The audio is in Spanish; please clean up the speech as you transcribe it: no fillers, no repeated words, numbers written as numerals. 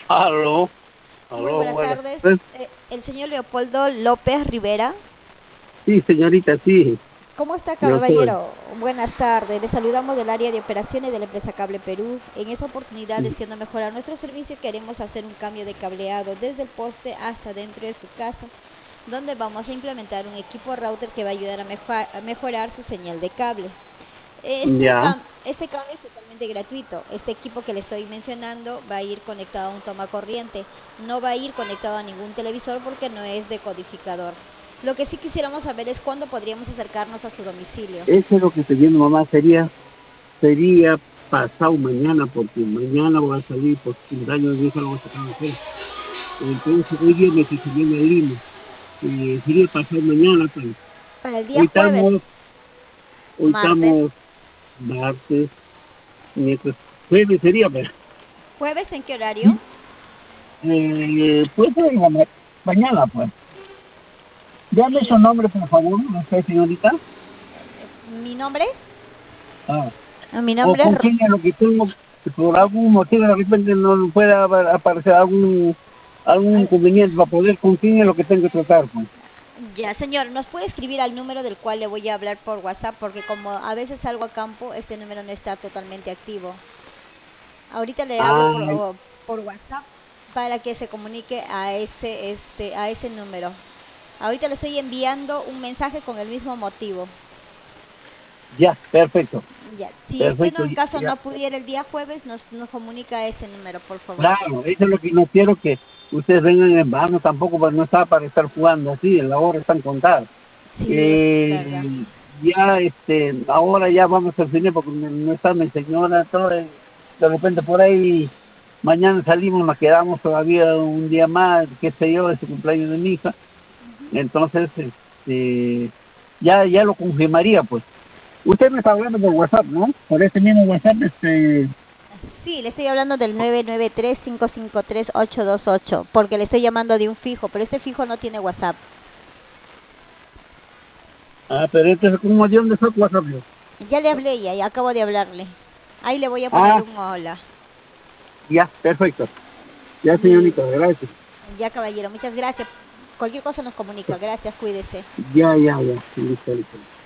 Aló, Muy aló, buenas buenas tardes. tardes. El señor Leopoldo López Rivera. Sí, señorita, sí, ¿Cómo está, yo soy. caballero? Buenas tardes. Le saludamos del área de operaciones de la empresa Cable Perú. En esta oportunidad, Sí, deseando mejorar nuestro servicio, queremos hacer un cambio de cableado desde el poste hasta dentro de su casa, donde vamos a implementar un equipo router que va a ayudar a mejorar su señal de cable. ya, Este cambio es totalmente gratuito. Este equipo que le estoy mencionando va a ir conectado a un toma corriente. No va a ir conectado a ningún televisor porque no es decodificador. Lo que sí quisiéramos saber es cuándo podríamos acercarnos a su domicilio. eso es lo que estoy viendo, mamá. Sería pasado mañana, porque mañana voy a salir por cumpleaños de mi hija, lo voy a sacar a hacer. Entonces, hoy viernes que se viene a Lima. Sería pasado mañana, pues. Para el día Hoy estamos, jueves, hoy martes. estamos martes, miércoles, jueves sería, pues. ¿Jueves en qué horario? Sí, puede ser mañana, pues. Dame su Sí, nombre, por favor, usted, señorita. mi nombre. Ah. Mi O nombre es con quién es lo que tengo, que por algún motivo de repente no pueda aparecer algún inconveniente para poder con quién es lo que tengo que tratar, pues. Ya, señor, ¿nos puede escribir al número del cual le voy a hablar por WhatsApp? Porque como a veces salgo a campo, este número no está totalmente activo. Ahorita le hablo Ah, por WhatsApp para que se comunique a ese número. Ahorita le estoy enviando un mensaje con el mismo motivo. ya, perfecto, Ya, si usted no, perfecto, en caso ya, no pudiera el día jueves, nos comunica a ese número, por favor. claro, eso es lo que no quiero que ustedes vengan en vano tampoco, pues no está para estar jugando así, en la hora están contadas. Sí, es verdad. Eh, ya, ahora ya vamos a cine porque no está mi señora, todo, de repente por ahí, mañana salimos, nos quedamos todavía un día más, qué sé yo, es el cumpleaños de mi hija. Entonces, ya lo confirmaría, pues. Usted me está hablando por WhatsApp, ¿no? Por ese mismo WhatsApp, Sí, le estoy hablando del 993-553-828, porque le estoy llamando de un fijo, pero este fijo no tiene WhatsApp. pero este es como de dónde está tu WhatsApp, yo. Ya le hablé ya, y acabo de hablarle. Ahí le voy a poner Ah, un hola. ya, perfecto. Ya, L- señorita, gracias. Ya, caballero, muchas gracias. Cualquier cosa nos comunica. Gracias, cuídese. Ya, listo, listo.